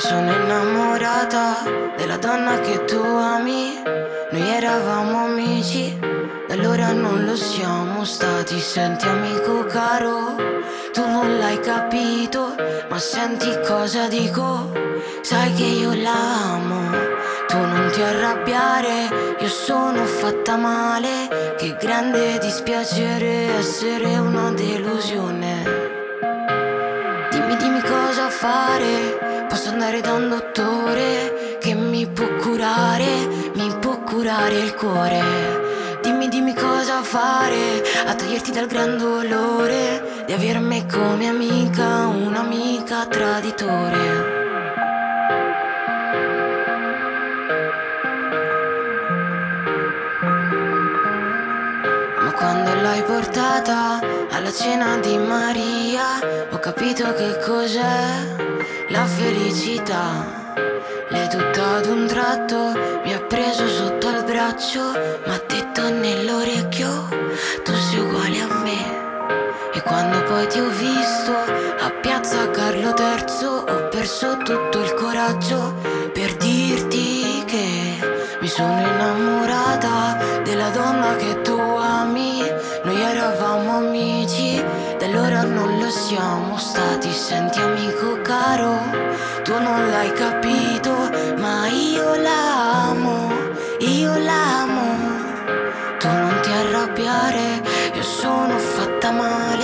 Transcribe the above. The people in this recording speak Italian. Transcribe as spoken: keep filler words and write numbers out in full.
sono innamorata della donna che tu ami. Noi eravamo amici, da allora non lo siamo stati. Senti amico caro, tu non l'hai capito, ma senti cosa dico. Sai che io la amo, tu non ti arrabbiare, io sono fatta male. Che grande dispiacere essere una delusione. Dimmi, dimmi cosa fare, posso andare da un dottore che mi può curare, mi può curare il cuore. Dimmi, dimmi cosa fare, a toglierti dal gran dolore di avermi come amica, un'amica traditore. Ma quando l'hai portata alla cena di Maria, ho capito che cos'è la felicità. Lei tutta ad un tratto mi ha preso sotto al braccio, m'ha detto nell'orecchio: tu sei uguale a me. E quando poi ti ho visto a piazza Carlo terzo, ho perso tutto il coraggio per dirti che mi sono innamorata della donna che tu ami. Noi eravamo amici, da allora non lo siamo stati. Senti amico caro, tu non l'hai capito, ma io la amo, io la amo. Tu non ti arrabbiare, io sono fatta male.